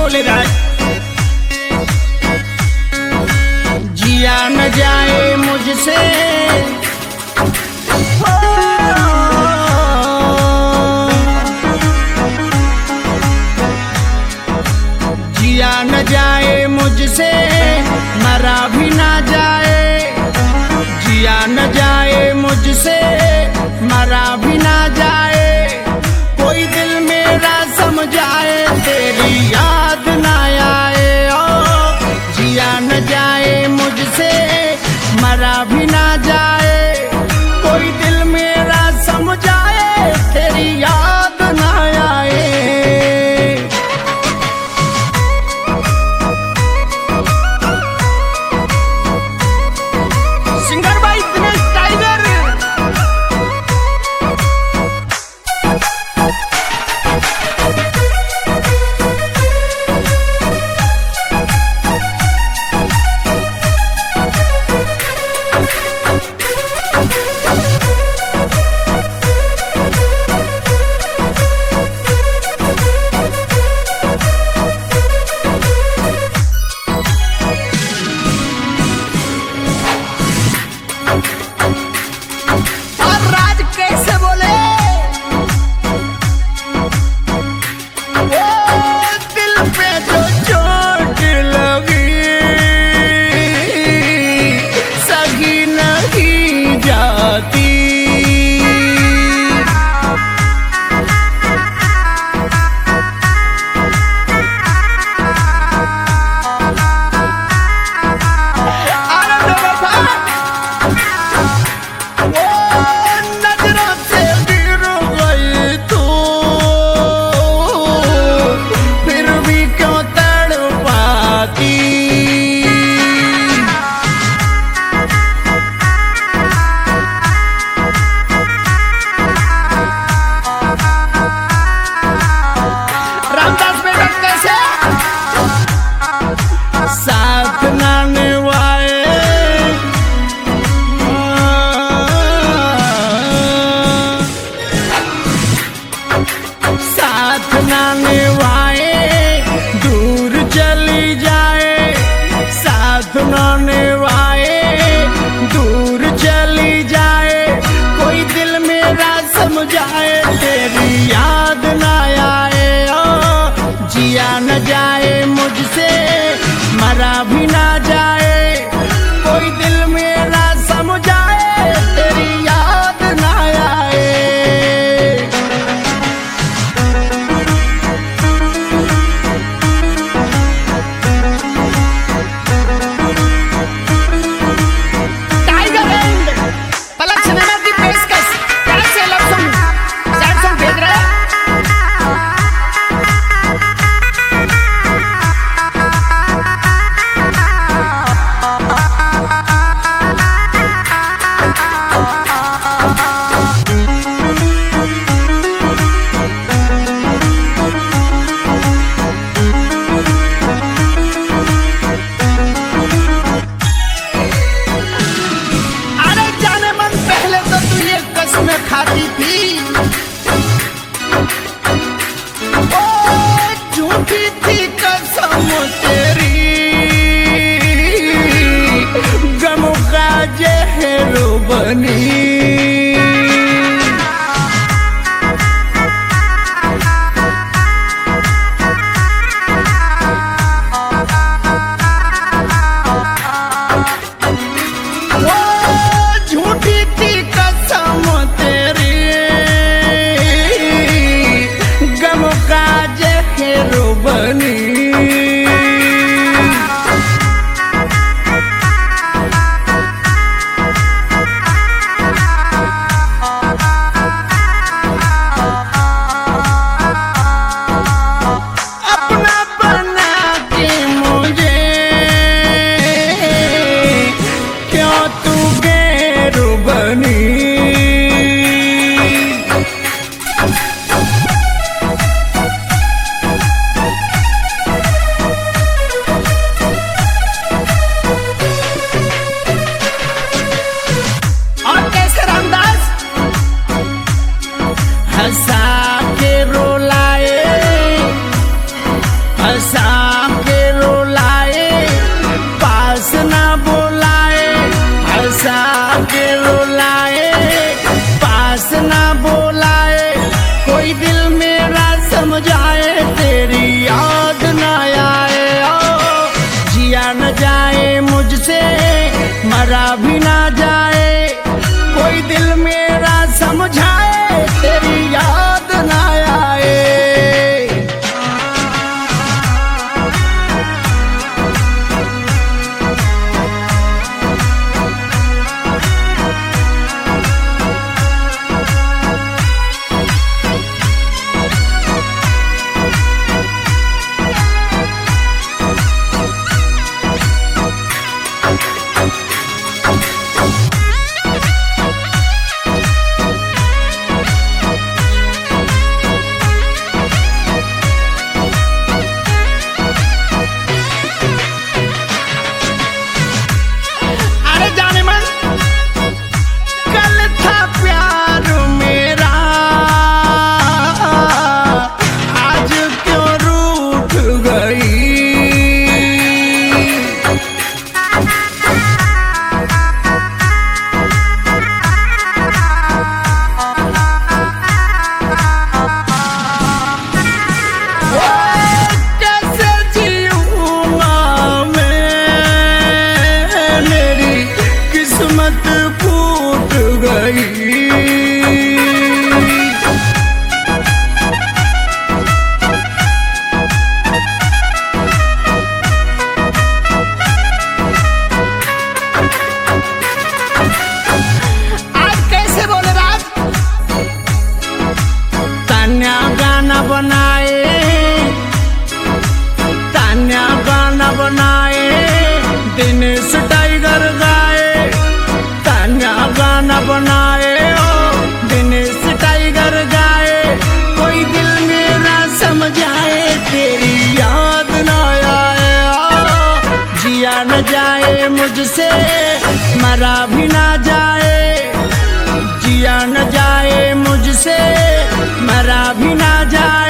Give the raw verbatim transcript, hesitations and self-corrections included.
बोले राज। जिया न जाए मुझसे जिया न जाए मुझसे, मरा भी ना जाए। जिया न जाए मुझसे, मरा भी ना जाए। कोई दिल मेरा समझाए, तेरी याद ना आए। ओ जिया न जाए मुझसे, मरा भी ना जाए। कोई दिल मेरा समझाए, तेरी याद ना आए। सिंगर भाई दिनेश टाइगर। और राज कैसे बोले, ओ दिल पे जो चोट लगी, सही नहीं जाती। नजरों से गिर गई तू, फिर भी क्यों तड़पाती। रामदास बेटा कैसे साथ ना निभाए, साथ ना निभाए, दूर चली जाए। साथ ना निभाए, दूर चली जाए। कोई दिल मेरा समझाए, तेरी याद ना आए। ओ जिया न जाए मुझसे, मरा भी ना जाए। कोई दिल मेरा समझाए, तेरी याद ना आए। टाइगर एंड पलक सिनेमा की पेशकश, प्यार से लव सॉन्ग सैड सॉन्ग भेज रहे हैं। अरे जाने मन पहले तो तू ये कसम खाती थी, ओ झूठी थी कसम तेरी। गम का जहर बनी, झूठी थी कसम तेरी। गम का जहर बनी, अपना बना के मुझे क्यों तू गैर बनी। और कैसे रामदास हंसा के रुलाए, हंसा आए ओ दिनेश टाइगर गाए, कोई दिल मेरा समझाए तेरी याद ना आए ओ, जिया न जाए मुझसे मरा भी ना जाए, जिया न जाए मुझसे मरा भी ना जाए।